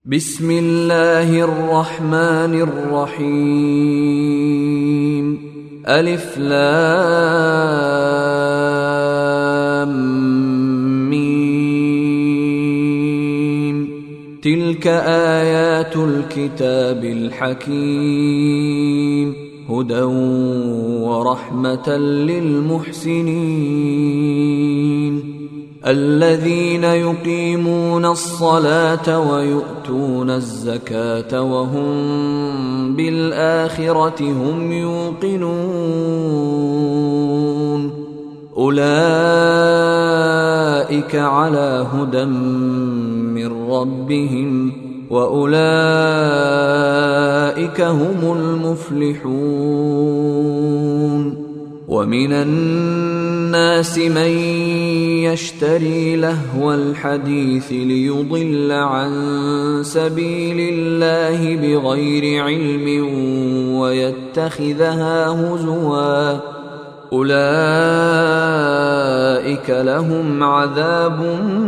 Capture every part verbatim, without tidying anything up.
بسم الله الرحمن الرحيم. ألف لام ميم. تلك آيات الكتاب الحكيم، هدى ورحمة للمحسنين الذين يقيمون الصلاة ويؤتون الزكاة وهم بالآخرة هم يوقنون. أولئك على هدى من ربهم وأولئك هم المفلحون. ومن الناس من يشتري لهو الحديث ليضل عن سبيل الله بغير علم ويتخذها هزوا، أولئك لهم عذاب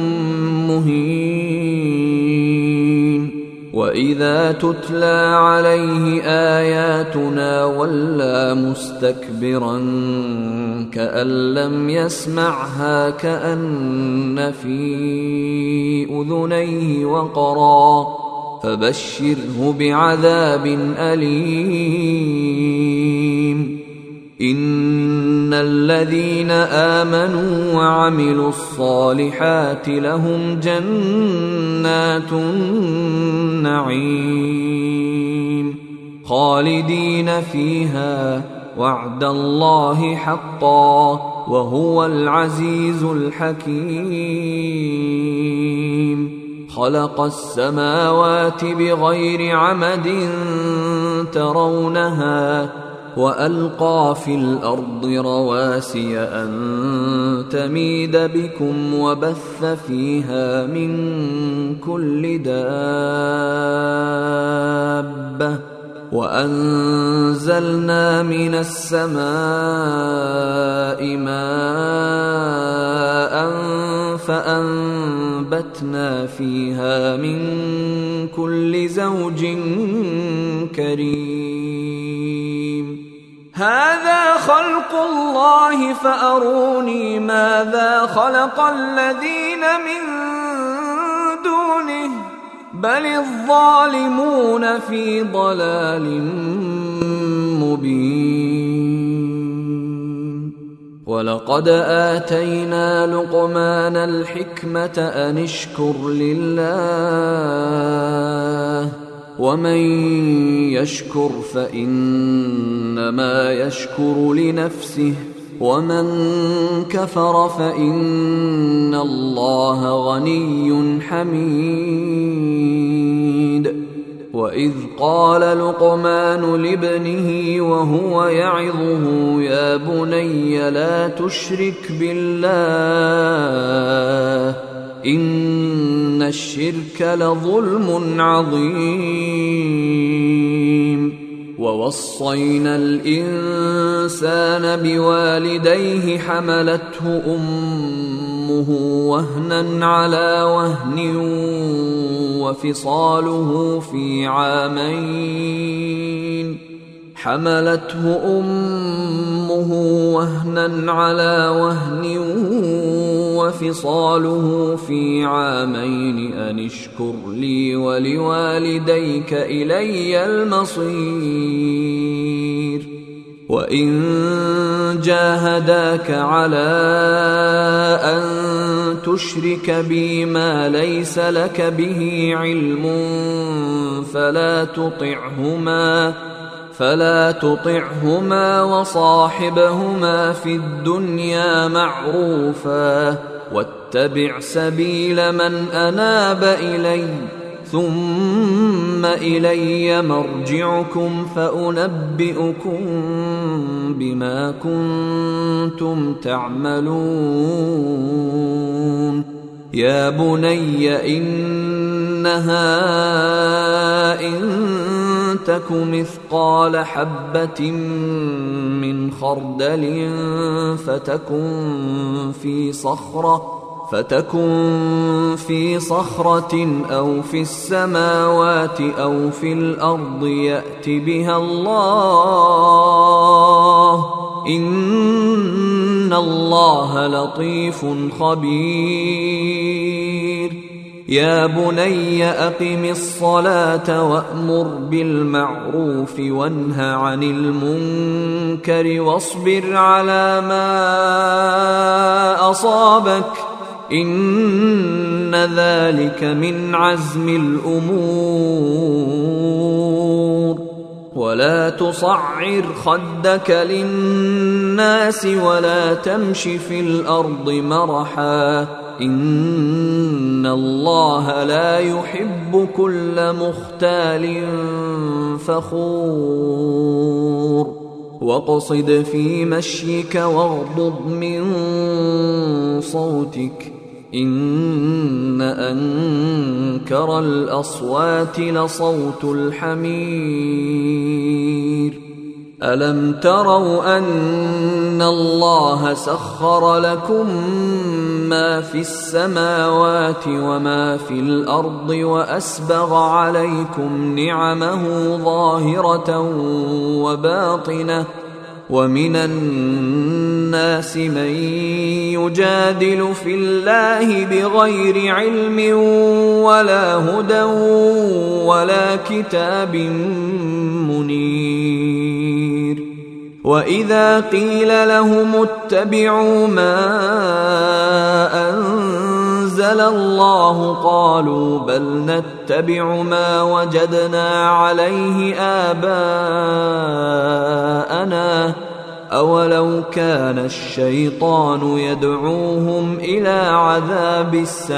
مهين. وإذا تتلى عليه آياتنا ولى مستكبرا كأن لم يسمعها كأن في أذنيه وقرا، فبشره بعذاب أليم. إن الذين آمنوا وعملوا الصالحات لهم جنات النعيم خالدين فيها، وعد الله حقا وهو العزيز الحكيم. خلق السماوات بغير عمد ترونها وألقى في الأرض رواسي أن تميد بكم وبث فيها من كل دابة، وأنزلنا من السماء ماء فأنبتنا فيها من كل زوج كريم. هذا خلق الله فأروني ماذا خلق الذين من دونه، بل الظالمون في ضلال مبين. ولقد آتينا لقمان الحكمة أن اشكر لله، ومن يشكر فإنما يشكر لنفسه، ومن كفر فإن الله غني حميد. وإذ قال لقمان لابنه وهو يعظه يا بني لا تشرك بالله إن الشرك لظلم عظيم. ووصينا الإنسان بوالديه حملته أمه وهنا على وهن وفصاله في عامين حملته أمه وهنا على وهن وفصاله في عامين أن اشكر لي ولوالديك إلي المصير. وإن جاهداك على أن تشرك بي ما ليس لك به علم فلا تطعهما فلا تطعهما وصاحبهما في الدنيا معروفا، واتبع سبيل من أناب إلي، ثم إلي مرجعكم فأنبئكم بما كنتم تعملون. يا بني إنها إن تك مثقال حبة من خردل فتكن في صخرة فتكن في صخرة أو في السماوات أو في الأرض يأت بها الله إن الله لطيف خبير. يا بني أقم الصلاة وأمر بالمعروف وانه عن المنكر واصبر على ما أصابك إن ذلك من عزم الأمور. ولا تصعر خدك للناس ولا تمش في الأرض مرحا إن الله لا يحب كل مختال فخور. واقصد في مشيك واغضض من صوتك إن أنكر الأصوات لصوت الحمير. ألم تروا أن الله سخر لكم ما في السماوات وما في الأرض وأسبغ عليكم نعمه ظاهرة وباطنة ومن الناس من يجادل في الله بغير علم ولا هدى ولا كتاب منير. وإذا قيل لهم اتبعوا ما أنزل الله قالوا بل نتبع ما وجدنا عليه آباءنا أولو كان الشيطان يدعوهم إلى عذاب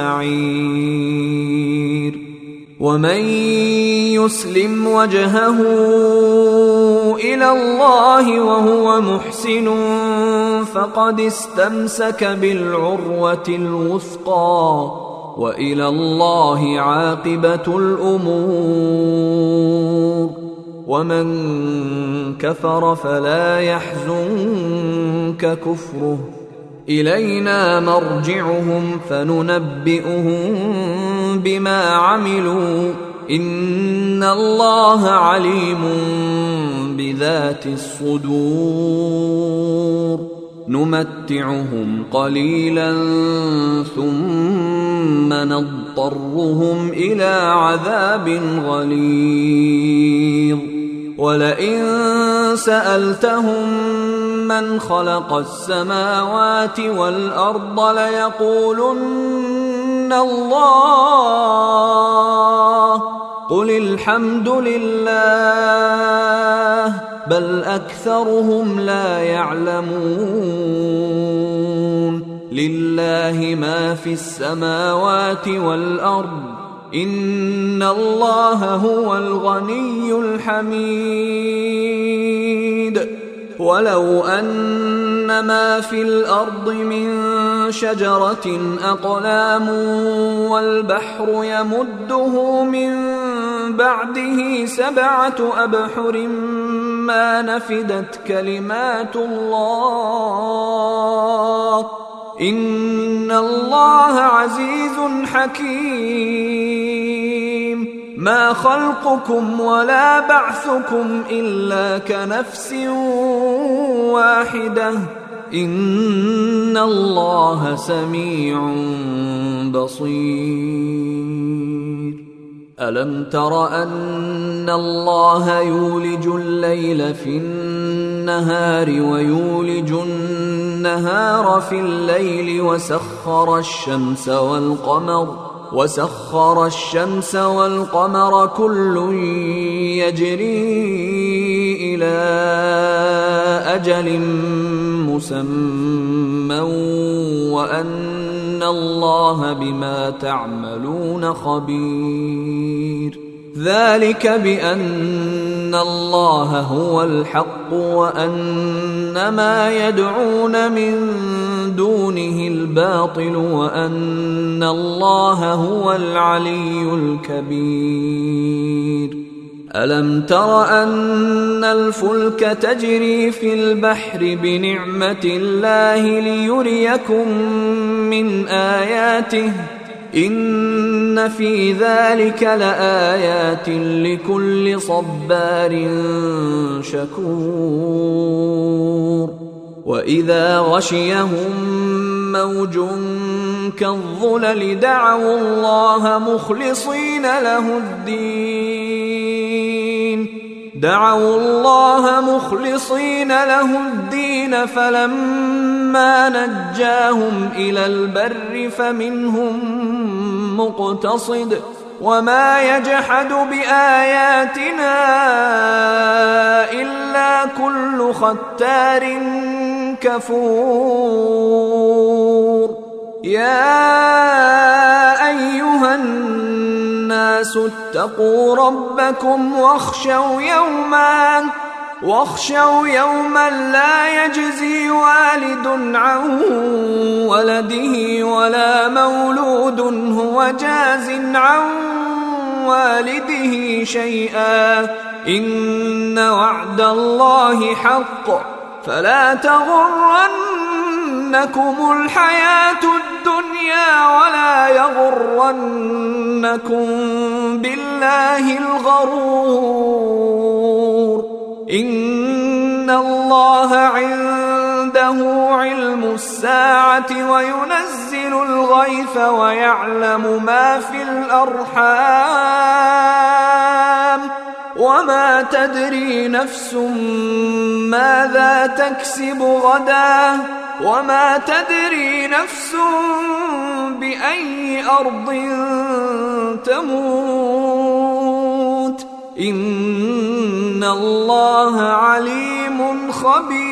السعير. ومن يسلم وجهه إلى الله وهو محسن فقد استمسك بالعروة الوثقى وإلى الله عاقبة الأمور. ومن كفر فلا يحزنك كفره إلينا مرجعهم فننبئهم بما عملوا إن الله عليم بذات الصدور. نمتعهم قليلا ثم نضطرهم إلى عذاب غليظ. ولئن سألتهم من خلق السماوات والأرض ليقولن الله قل الحمد لله بل أكثرهم لا يعلمون. لله ما في السماوات والأرض إن الله هو الغني الحميد. ولو أن ما في الأرض من شجرة أقلام والبحر يمده من بعده سبعة أبحر ما نفدت كلمات الله إن الله عزيز حكيم. ما خلقكم ولا بعثكم إلا كنفس واحدة إن الله سميع بصير. ألم تر أن الله يولج الليل في النهار ويولج النهار في الليل وسخر الشمس والقمر وسخر الشمس والقمر كل يجري إلى أجل مسمى وأن الله بما تعملون خبير. ذلك بأن الله هو الحق وأن ما يدعون من دونه الباطل وأن الله هو العلي الكبير. ألم تر أن الفلك تجري في البحر بنعمة الله ليريكم من آياته إن في ذلك لآيات لكل صبار شكور وإذا غشيهم موج كالظلل دعوا الله مخلصين له الدين دعوا الله مخلصين له الدين فلما نجاهم إلى البر فمنهم مقتصد وما يجحد بآياتنا إلا كل ختار كفور يا أيها الناس اتقوا ربكم واخشوا يوما واخشوا يوما لا يجزي والد عن ولده ولا مولود هو جاز عن والده شيئا إن وعد الله حق فلا تغرنكم الحياة الدنيا ولا يغرنكم بالله الغرور إن الله عنده علم الساعة وينزل الغيث ويعلم ما في الأرحام وما تدري نفس ماذا تكسب غدا وما تدري نفس بأي أرض تموت إن الله عليم خبير.